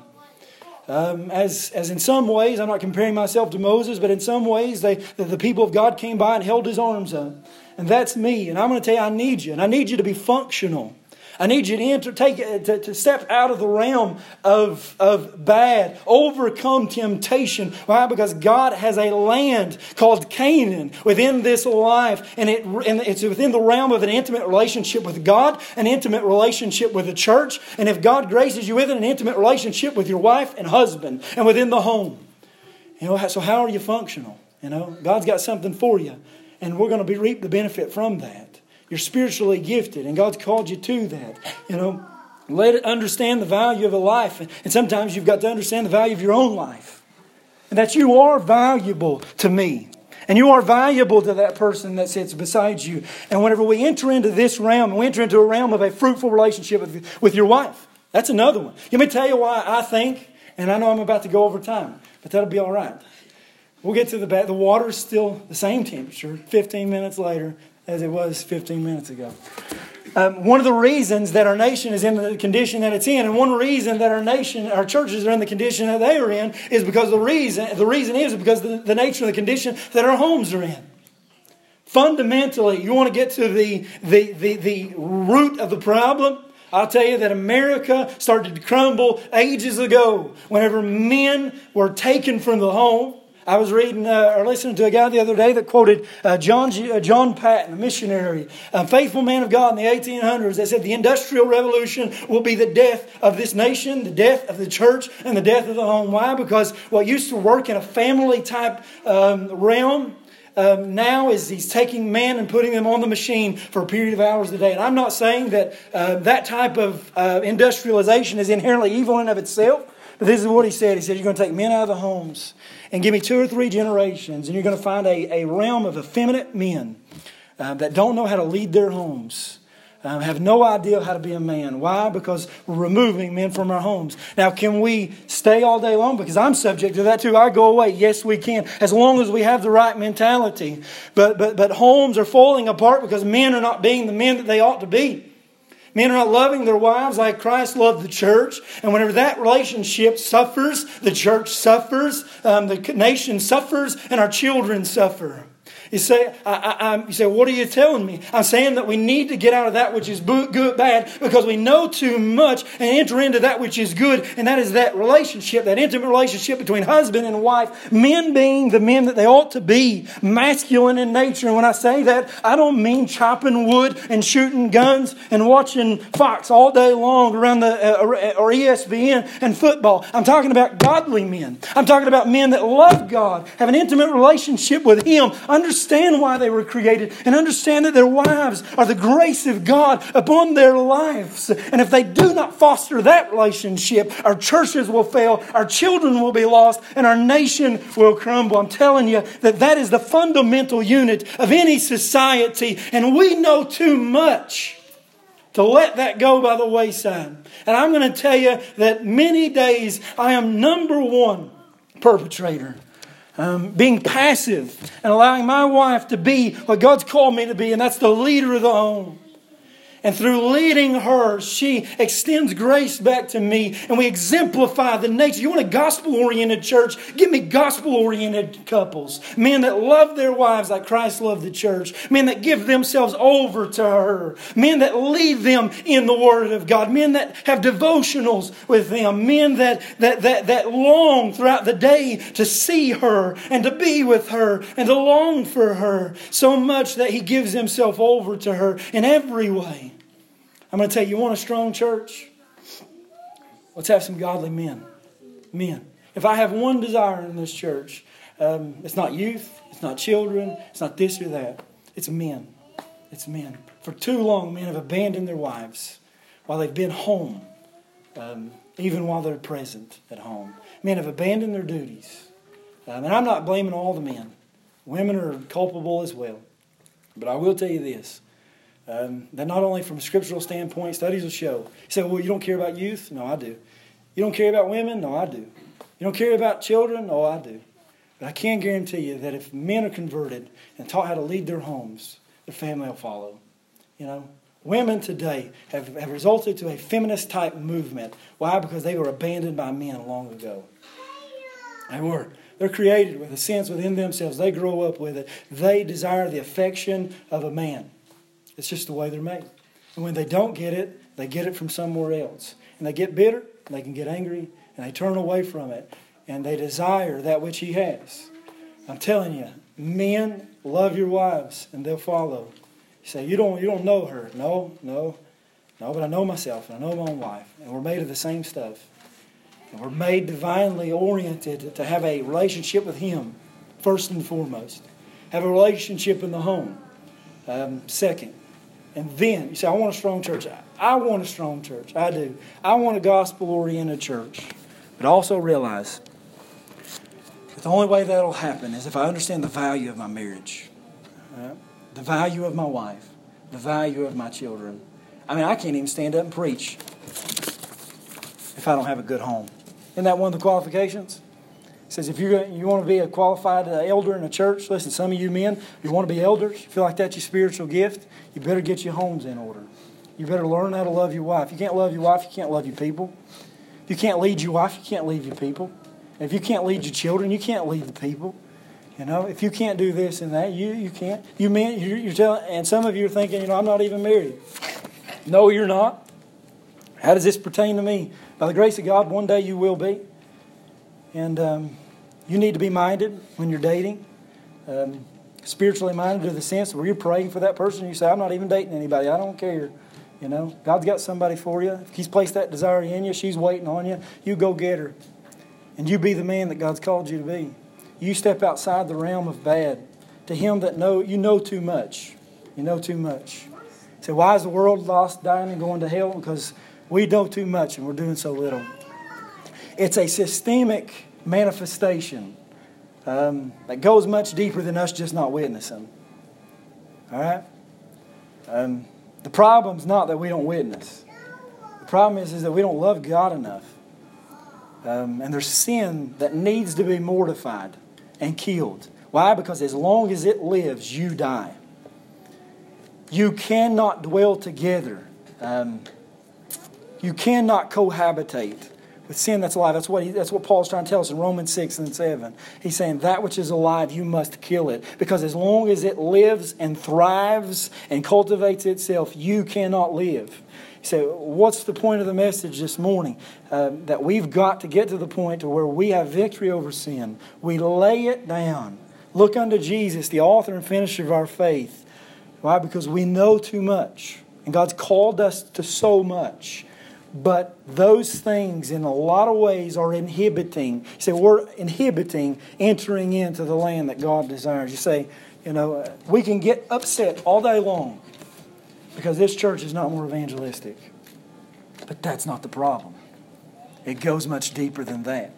Um, as, as in some ways, I'm not comparing myself to Moses, but in some ways, they, the, the people of God came by and held His arms up. And that's me. And I'm going to tell you, I need you. And I need you to be functional. I need you to enter, take to, to step out of the realm of, of bad, overcome temptation. Why? Because God has a land called Canaan within this life, and it and it's within the realm of an intimate relationship with God, an intimate relationship with the church, and if God graces you with it, an intimate relationship with your wife and husband, and within the home. You know, so how are you functional? You know, God's got something for you, and we're going to be reap the benefit from that. You're spiritually gifted, and God's called you to that. You know, let it understand the value of a life. And sometimes you've got to understand the value of your own life. And that you are valuable to me. And you are valuable to that person that sits beside you. And whenever we enter into this realm, we enter into a realm of a fruitful relationship with, with your wife. That's another one. Let me tell you why I think, and I know I'm about to go over time, but that'll be all right. We'll get to the back. The water's still the same temperature fifteen minutes later as it was fifteen minutes ago. Um, one of the reasons that our nation is in the condition that it's in, and one reason that our nation, our churches are in the condition that they are in, is because the reason, the reason is because of the, the nature of the condition that our homes are in. Fundamentally, you want to get to the, the, the, the root of the problem? I'll tell you that America started to crumble ages ago whenever men were taken from the home. I was reading uh, or listening to a guy the other day that quoted uh, John G, uh, John Patton, a missionary, a faithful man of God in the eighteen hundreds, that said the Industrial Revolution will be the death of this nation, the death of the church, and the death of the home. Why? Because what used to work in a family type um, realm Um, now is he's taking man and putting them on the machine for a period of hours a day. And I'm not saying that uh, that type of uh, industrialization is inherently evil in and of itself. But this is what he said. He said, you're going to take men out of the homes and give me two or three generations, and you're going to find a, a realm of effeminate men uh, that don't know how to lead their homes. Um, have no idea how to be a man. Why? Because we're removing men from our homes. Now, can we stay all day long? Because I'm subject to that too. I go away. Yes, we can, as long as we have the right mentality. But but but homes are falling apart because men are not being the men that they ought to be. Men are not loving their wives like Christ loved the church. And whenever that relationship suffers, the church suffers, um, the nation suffers, and our children suffer. You say, I, I, I'm, you say, what are you telling me? I'm saying that we need to get out of that which is good, bad, because we know too much and enter into that which is good. And that is that relationship, that intimate relationship between husband and wife. Men being the men that they ought to be, masculine in nature. And when I say that, I don't mean chopping wood and shooting guns and watching Fox all day long around the uh, or E S P N and football. I'm talking about godly men. I'm talking about men that love God, have an intimate relationship with Him, understand why they were created, and understand that their wives are the grace of God upon their lives. And if they do not foster that relationship, our churches will fail, our children will be lost, and our nation will crumble. I'm telling you that that is the fundamental unit of any society, and we know too much to let that go by the wayside. And I'm going to tell you that many days I am number one perpetrator. Um, being passive and allowing my wife to be what God's called me to be, and that's the leader of the home. And through leading her, she extends grace back to me. And we exemplify the nature. You want a gospel-oriented church? Give me gospel-oriented couples. Men that love their wives like Christ loved the church. Men that give themselves over to her. Men that lead them in the Word of God. Men that have devotionals with them. Men that, that, that, that long throughout the day to see her and to be with her and to long for her. So much that he gives himself over to her in every way. I'm going to tell you, you want a strong church? Let's have some godly men. Men. If I have one desire in this church, um, it's not youth, it's not children, it's not this or that. It's men. It's men. For too long, men have abandoned their wives while they've been home, um, even while they're present at home. Men have abandoned their duties. Um, and I'm not blaming all the men. Women are culpable as well. But I will tell you this. Um, that not only from a scriptural standpoint, studies will show. You say, well, you don't care about youth? No, I do. You don't care about women? No, I do. You don't care about children? No, I do. But I can guarantee you that if men are converted and taught how to lead their homes, their family will follow. You know, women today have, have resulted to a feminist type movement. Why? Because they were abandoned by men long ago. They were. They're created with a sense within themselves. They grow up with it. They desire the affection of a man. It's just the way they're made. And when they don't get it, they get it from somewhere else. And they get bitter, and they can get angry, and they turn away from it. And they desire that which he has. I'm telling you, men, love your wives, and they'll follow. You say, you don't, you don't know her. No, no, no, but I know myself, and I know my own wife. And we're made of the same stuff. And we're made divinely oriented to have a relationship with him, first and foremost. Have a relationship in the home, um, second. And then, you say, I want a strong church. I want a strong church. I do. I want a gospel-oriented church. But also realize that the only way that will happen is if I understand the value of my marriage. Right? The value of my wife. The value of my children. I mean, I can't even stand up and preach if I don't have a good home. Isn't that one of the qualifications? It says if you're, you want to be a qualified uh, elder in a church, listen, some of you men, you want to be elders, you feel like that's your spiritual gift, you better get your homes in order. You better learn how to love your wife. If you can't love your wife, you can't love your people. If you can't lead your wife, you can't lead your people. If you can't lead your children, you can't lead the people. You know, if you can't do this and that, you you can't. You men, you're, you're telling, and some of you are thinking, you know, I'm not even married. No, you're not. How does this pertain to me? By the grace of God, one day you will be. And um, you need to be minded when you're dating. Um, spiritually minded to the sense where you're praying for that person. You say, I'm not even dating anybody. I don't care. You know, God's got somebody for you. If He's placed that desire in you, she's waiting on you. You go get her. And you be the man that God's called you to be. You step outside the realm of bad. To him that know, you know too much. You know too much. So why is the world lost, dying, and going to hell? Because we know too much and we're doing so little. It's a systemic manifestation um, that goes much deeper than us just not witnessing. All right? Um, The problem's not that we don't witness. The problem is, is that we don't love God enough. Um, and there's sin that needs to be mortified and killed. Why? Because as long as it lives, you die. You cannot dwell together. Um, you cannot cohabitate with sin that's alive. That's what he, that's what Paul's trying to tell us in Romans six and seven. He's saying that which is alive, you must kill it. Because as long as it lives and thrives and cultivates itself, you cannot live. You say, what's the point of the message this morning? Uh, that we've got to get to the point to where we have victory over sin. We lay it down. Look unto Jesus, the author and finisher of our faith. Why? Because we know too much. And God's called us to so much. But those things in a lot of ways are inhibiting. You say, we're inhibiting entering into the land that God desires. You say, you know, we can get upset all day long because this church is not more evangelistic. But that's not the problem. It goes much deeper than that.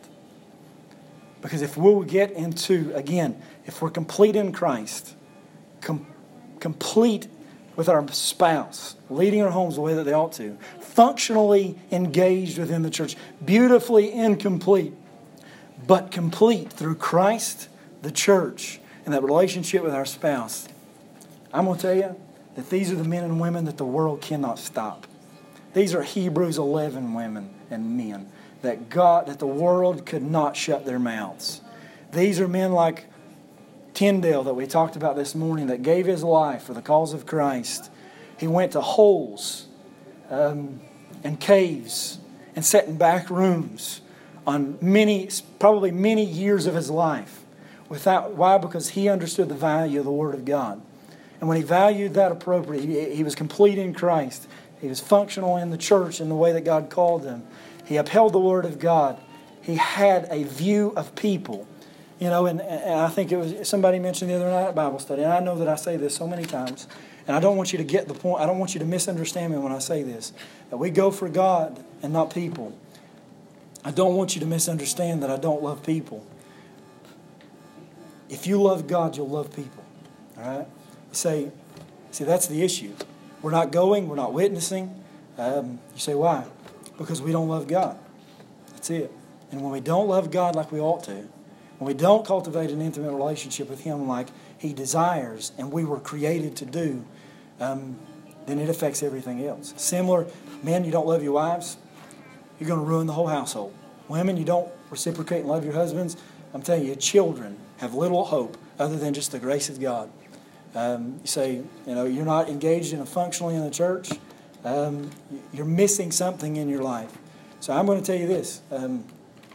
Because if we'll get into, again, if we're complete in Christ, com- complete with our spouse, leading our homes the way that they ought to, functionally engaged within the church, beautifully incomplete, but complete through Christ, the church, and that relationship with our spouse. I'm going to tell you that these are the men and women that the world cannot stop. These are Hebrews eleven women and men that God, that the world could not shut their mouths. These are men like Tyndale that we talked about this morning that gave his life for the cause of Christ. He went to holes um, and caves and sat in back rooms on many, probably many years of his life. Without, why? Because he understood the value of the Word of God. And when he valued that appropriately, he, he was complete in Christ. He was functional in the church in the way that God called him. He upheld the Word of God. He had a view of people. You know, and, and I think it was somebody mentioned the other night at Bible study, and I know that I say this so many times, and I don't want you to get the point, I don't want you to misunderstand me when I say this, that we go for God and not people. I don't want you to misunderstand that I don't love people. If you love God, you'll love people. All right? You say, see, that's the issue. We're not going, we're not witnessing. Um, you say, why? Because we don't love God. That's it. And when we don't love God like we ought to, when we don't cultivate an intimate relationship with Him like He desires and we were created to do, um, then it affects everything else. Similar, men, you don't love your wives, you're going to ruin the whole household. Women, you don't reciprocate and love your husbands, I'm telling you, children have little hope other than just the grace of God. Um, you say, you know, you're not engaged in a functionally in the church, um, you're missing something in your life. So I'm going to tell you this. Um,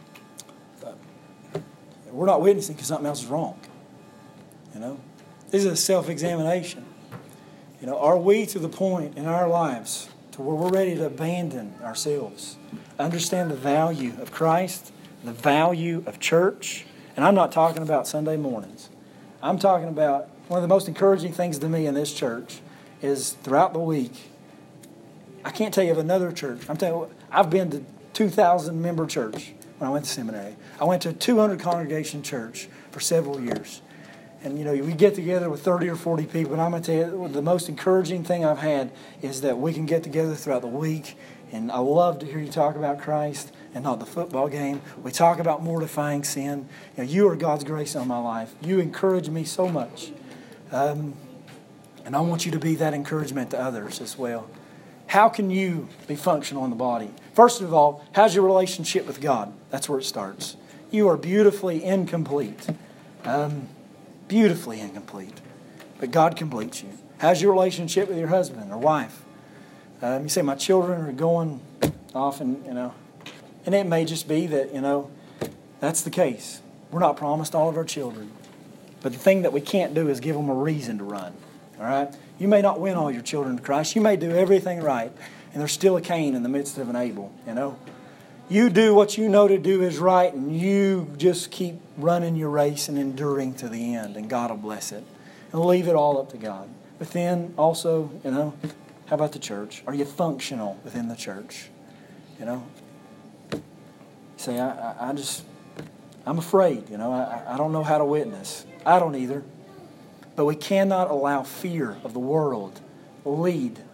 We're not witnessing because something else is wrong. You know, this is a self-examination. You know, are we to the point in our lives to where we're ready to abandon ourselves, understand the value of Christ, the value of church? And I'm not talking about Sunday mornings. I'm talking about one of the most encouraging things to me in this church is throughout the week. I can't tell you of another church. I'm telling you, I've been to two thousand member church. When I went to seminary, I went to a two hundred congregation church for several years. And, you know, we get together with thirty or forty people, and I'm going to tell you, the most encouraging thing I've had is that we can get together throughout the week, and I love to hear you talk about Christ and not the football game. We talk about mortifying sin. You know, you are God's grace on my life. You encourage me so much. Um, and I want you to be that encouragement to others as well. How can you be functional in the body? First of all, how's your relationship with God? That's where it starts. You are beautifully incomplete. Um, beautifully incomplete. But God completes you. How's your relationship with your husband or wife? Um, you say, my children are going off and, you know, and it may just be that, you know, that's the case. We're not promised all of our children. But the thing that we can't do is give them a reason to run. All right? You may not win all your children to Christ. You may do everything right, and there's still a Cain in the midst of an Abel, you know. You do what you know to do is right, and you just keep running your race and enduring to the end, and God will bless it. And leave it all up to God. But then also, you know, how about the church? Are you functional within the church? You know? You say, I, I, I just, I'm afraid, you know. I, I don't know how to witness. I don't either. But we cannot allow fear of the world lead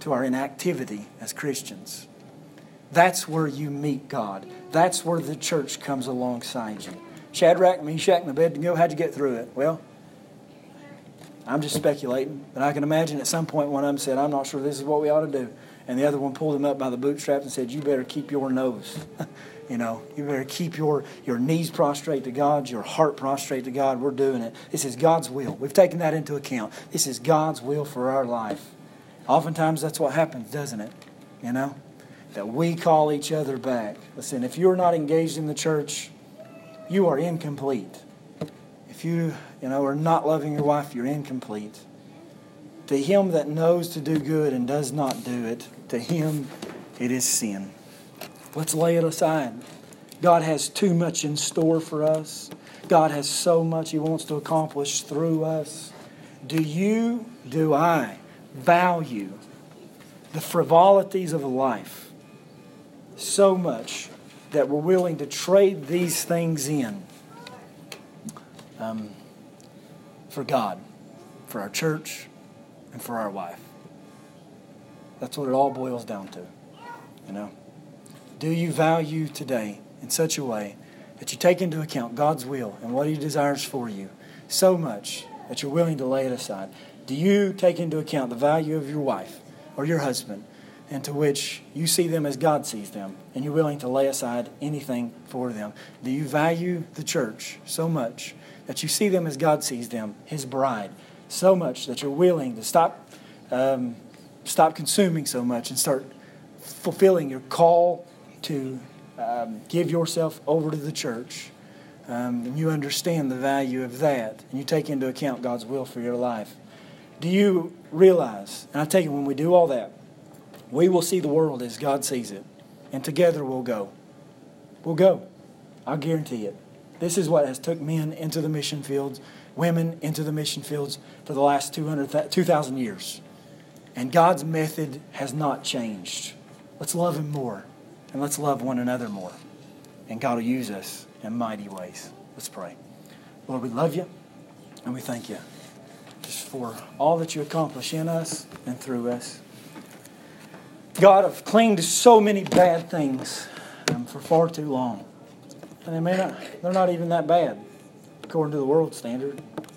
to our inactivity as Christians. That's where you meet God. That's where the church comes alongside you. Shadrach, Meshach, and Abednego, how'd you get through it? Well, I'm just speculating, but I can imagine at some point one of them said, I'm not sure this is what we ought to do. And the other one pulled him up by the bootstraps and said, you better keep your nose. You know, you better keep your, your knees prostrate to God, your heart prostrate to God. We're doing it. This is God's will. We've taken that into account. This is God's will for our life. Oftentimes that's what happens, doesn't it? You know, that we call each other back. Listen, if you're not engaged in the church, you are incomplete. If you, you know, are not loving your wife, you're incomplete. To him that knows to do good and does not do it, to him it is sin. Let's lay it aside. God has too much in store for us. God has so much He wants to accomplish through us. Do you, do I, value the frivolities of life so much that we're willing to trade these things in um, for God, for our church, and for our wife? That's what it all boils down to, you know. Do you value today in such a way that you take into account God's will and what He desires for you so much that you're willing to lay it aside? Do you take into account the value of your wife or your husband, and to which you see them as God sees them, and you're willing to lay aside anything for them? Do you value the church so much that you see them as God sees them, His bride, so much that you're willing to stop, um, stop consuming so much and start fulfilling your call to um, give yourself over to the church? Um, and you understand the value of that, and you take into account God's will for your life. Do you realize, and I take it when we do all that, we will see the world as God sees it, and together we'll go. We'll go. I'll guarantee it. This is what has took men into the mission fields, women into the mission fields for the last two hundred, two thousand years. And God's method has not changed. Let's love Him more, and let's love one another more. And God will use us in mighty ways. Let's pray. Lord, we love You, and we thank You just for all that You accomplish in us and through us. God, I've clinged to so many bad things um, for far too long. And they may not, they're not even that bad, according to the world standard.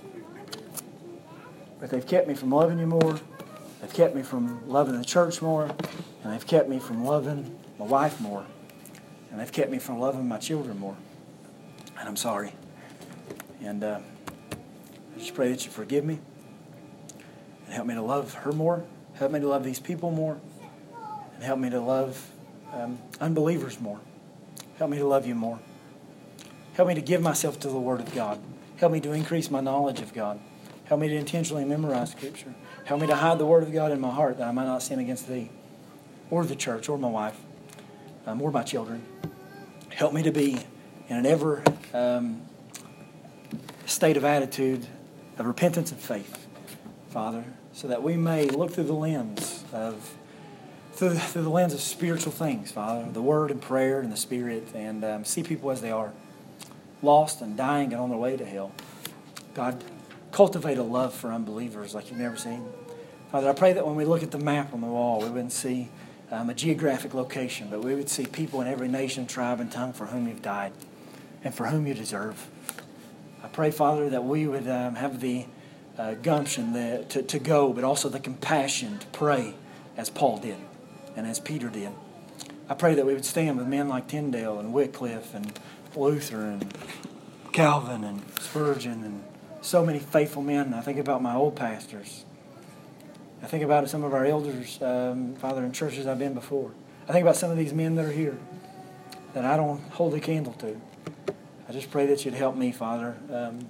But they've kept me from loving You more. They've kept me from loving the church more. And they've kept me from loving my wife more. And they've kept me from loving my children more. And I'm sorry. And uh, I just pray that You forgive me. And help me to love her more. Help me to love these people more. And help me to love um, unbelievers more. Help me to love You more. Help me to give myself to the Word of God. Help me to increase my knowledge of God. Help me to intentionally memorize Scripture. Help me to hide the Word of God in my heart that I might not sin against Thee, or the church, or my wife, um, or my children. Help me to be in an ever um, state of attitude of repentance and faith, Father, so that we may look through the lens of through the, through the lens of spiritual things, Father, the Word and prayer and the Spirit, and um, see people as they are, lost and dying and on their way to hell. God, cultivate a love for unbelievers like You've never seen. Father, I pray that when we look at the map on the wall, we wouldn't see um, a geographic location, but we would see people in every nation, tribe, and tongue for whom You've died and for whom You deserve. I pray, Father, that we would um, have the uh, gumption the, to, to go, but also the compassion to pray as Paul did and as Peter did. I pray that we would stand with men like Tyndale and Wycliffe and Luther and Calvin and Spurgeon and so many faithful men. I think about my old pastors. I think about some of our elders, um, Father, in churches I've been before. I think about some of these men that are here that I don't hold a candle to. I just pray that You'd help me, Father, um,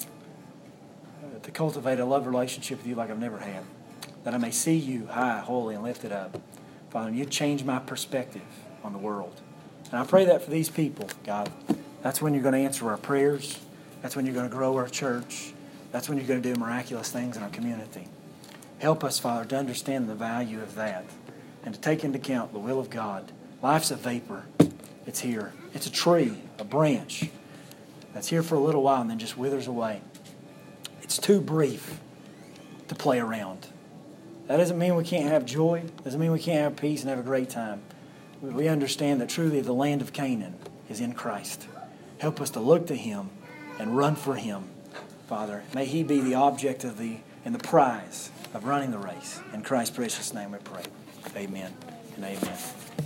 to cultivate a love relationship with You like I've never had. That I may see You high, holy, and lifted up. Father, You'd change my perspective on the world. And I pray that for these people, God. That's when You're going to answer our prayers. That's when You're going to grow our church. That's when You're going to do miraculous things in our community. Help us, Father, to understand the value of that and to take into account the will of God. Life's a vapor. It's here. It's a tree, a branch that's here for a little while and then just withers away. It's too brief to play around. That doesn't mean we can't have joy. Doesn't mean we can't have peace and have a great time. We understand that truly the land of Canaan is in Christ. Help us to look to Him and run for Him, Father. May He be the object of the and the prize of running the race. In Christ's precious name we pray. Amen and amen.